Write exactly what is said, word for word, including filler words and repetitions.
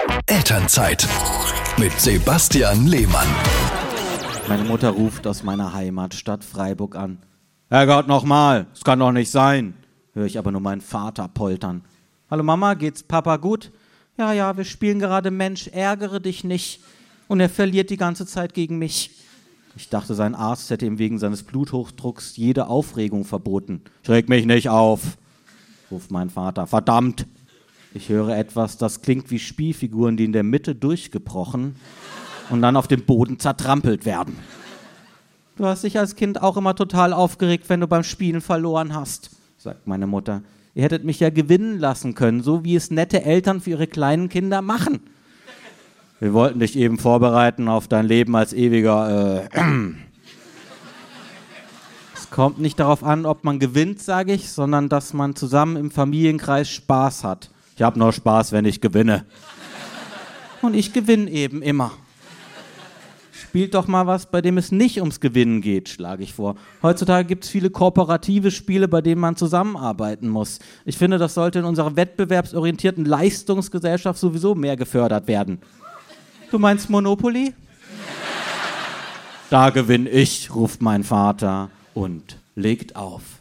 Elternzeit mit Sebastian Lehmann. Meine Mutter ruft aus meiner Heimatstadt Freiburg an. Herrgott, nochmal, es kann doch nicht sein. Höre ich aber nur meinen Vater poltern. Hallo Mama, geht's Papa gut? Ja, ja, wir spielen gerade Mensch, ärgere dich nicht. Und er verliert die ganze Zeit gegen mich. Ich dachte, sein Arzt hätte ihm wegen seines Bluthochdrucks jede Aufregung verboten. Ich reg mich nicht auf, ruft mein Vater. Verdammt! Ich höre etwas, das klingt wie Spielfiguren, die in der Mitte durchgebrochen und dann auf dem Boden zertrampelt werden. Du hast dich als Kind auch immer total aufgeregt, wenn du beim Spielen verloren hast, sagt meine Mutter. Ihr hättet mich ja gewinnen lassen können, so wie es nette Eltern für ihre kleinen Kinder machen. Wir wollten dich eben vorbereiten auf dein Leben als ewiger... Äh, es kommt nicht darauf an, ob man gewinnt, sage ich, sondern dass man zusammen im Familienkreis Spaß hat. Ich habe nur Spaß, wenn ich gewinne. Und ich gewinne eben immer. Spielt doch mal was, bei dem es nicht ums Gewinnen geht, schlage ich vor. Heutzutage gibt es viele kooperative Spiele, bei denen man zusammenarbeiten muss. Ich finde, das sollte in unserer wettbewerbsorientierten Leistungsgesellschaft sowieso mehr gefördert werden. Du meinst Monopoly? Da gewinne ich, ruft mein Vater und legt auf.